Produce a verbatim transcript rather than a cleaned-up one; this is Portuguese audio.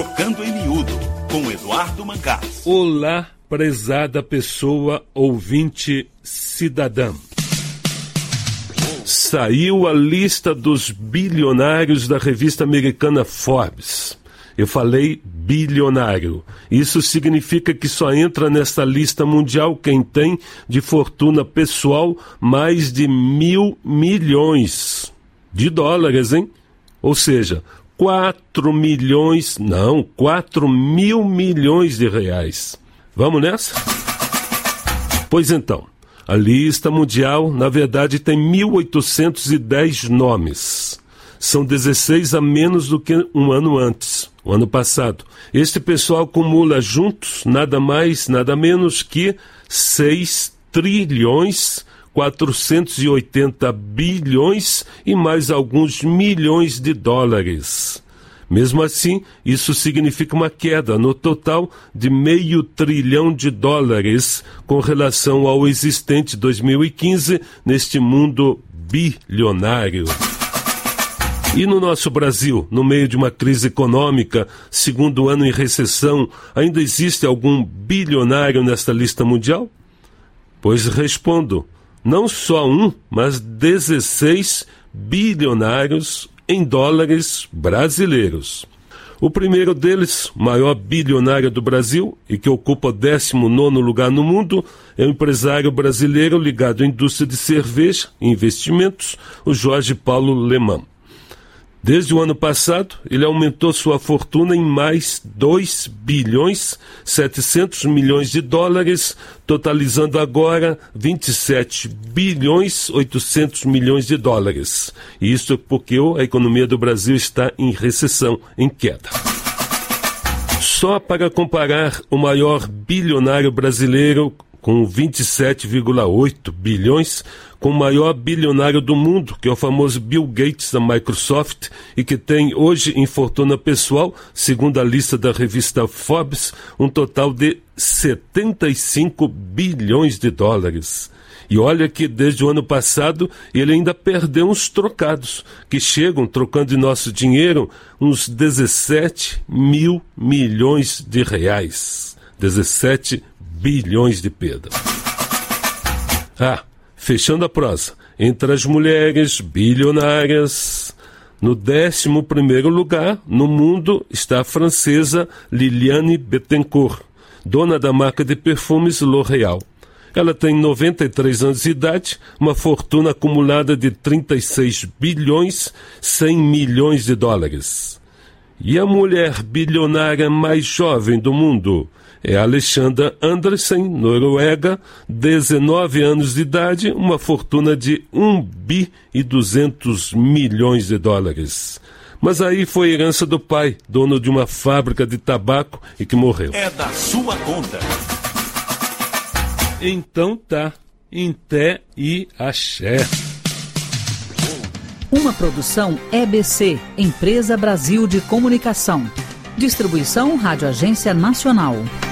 Trocando em Miúdo, com Eduardo Mangás. Olá, prezada pessoa, ouvinte, cidadã. Saiu a lista dos bilionários da revista americana Forbes. Eu falei bilionário. Isso significa que só entra nessa lista mundial quem tem de fortuna pessoal mais de mil milhões de dólares, hein? Ou seja, quatro milhões, não, quatro mil milhões de reais. Vamos nessa? Pois então, a lista mundial, na verdade, tem mil oitocentos e dez nomes. São dezesseis a menos do que um ano antes, o ano passado. Este pessoal acumula juntos nada mais, nada menos que seis trilhões, quatrocentos e oitenta bilhões e mais alguns milhões de dólares. Mesmo assim, isso significa uma queda no total de meio trilhão de dólares com relação ao existente dois mil e quinze neste mundo bilionário. E no nosso Brasil, no meio de uma crise econômica, segundo ano em recessão, ainda existe algum bilionário nesta lista mundial? Pois respondo, não só um, mas dezesseis bilionários em dólares brasileiros. O primeiro deles, o maior bilionário do Brasil e que ocupa o décimo nono lugar no mundo, é o empresário brasileiro ligado à indústria de cerveja e investimentos, o Jorge Paulo Lemann. Desde o ano passado, ele aumentou sua fortuna em mais dois bilhões setecentos milhões de dólares, totalizando agora vinte e sete bilhões oitocentos milhões de dólares. E isso porque a economia do Brasil está em recessão, em queda. Só para comparar, o maior bilionário brasileiro, com vinte e sete vírgula oito bilhões, com o maior bilionário do mundo, que é o famoso Bill Gates da Microsoft, e que tem hoje em fortuna pessoal, segundo a lista da revista Forbes, um total de setenta e cinco bilhões de dólares. E olha que desde o ano passado ele ainda perdeu uns trocados, que chegam, trocando em nosso dinheiro, uns dezessete mil milhões de reais. dezessete bilhões de perda. Ah, fechando a prosa, entre as mulheres bilionárias, no décimo primeiro lugar no mundo está a francesa Liliane Bettencourt, dona da marca de perfumes L'Oréal. Ela tem noventa e três anos de idade, uma fortuna acumulada de trinta e seis bilhões cem milhões de dólares. E a mulher bilionária mais jovem do mundo é Alexandra Andressen, Noruega, dezenove anos de idade, uma fortuna de um bi e duzentos milhões de dólares. Mas aí foi herança do pai, dono de uma fábrica de tabaco e que morreu. É da sua conta. Então tá, em té e axé. Uma produção E B C, Empresa Brasil de Comunicação. Distribuição Rádio Agência Nacional.